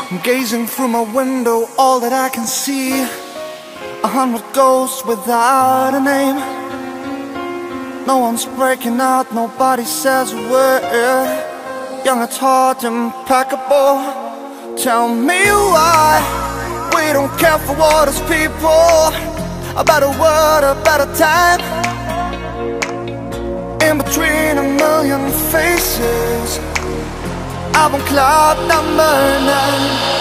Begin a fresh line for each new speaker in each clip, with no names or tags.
I'm gazing through my window, all that I can see, 100 ghosts without a name. No one's breaking out, nobody says a word. Young at heart, impeccable. Tell me why we don't care for what is people. A better word, a better time. In between a million faces, I'm on cloud number 9.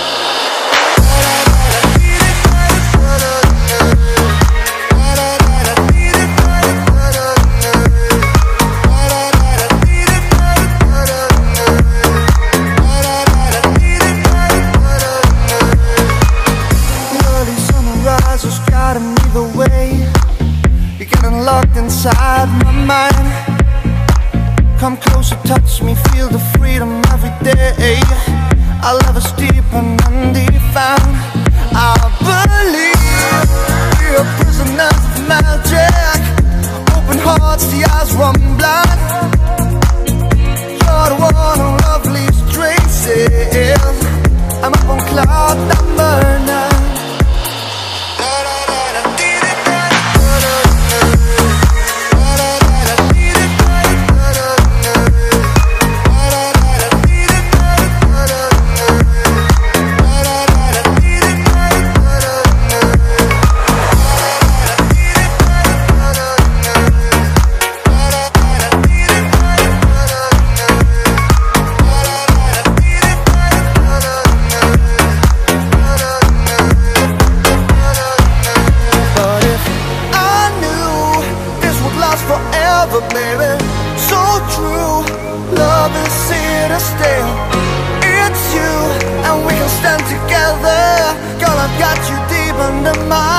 Either way, you're getting locked inside my mind. Come closer, touch me, feel the freedom every day. Our love is deep and undefined. I believe we are prisoners of magic. Open hearts, the eyes run blind. You're the one who love leaves traces. I'm up on cloud number 9. Forever, baby, so true. Love is here to stay. It's you, and we can stand together. Girl, I've got you deep under my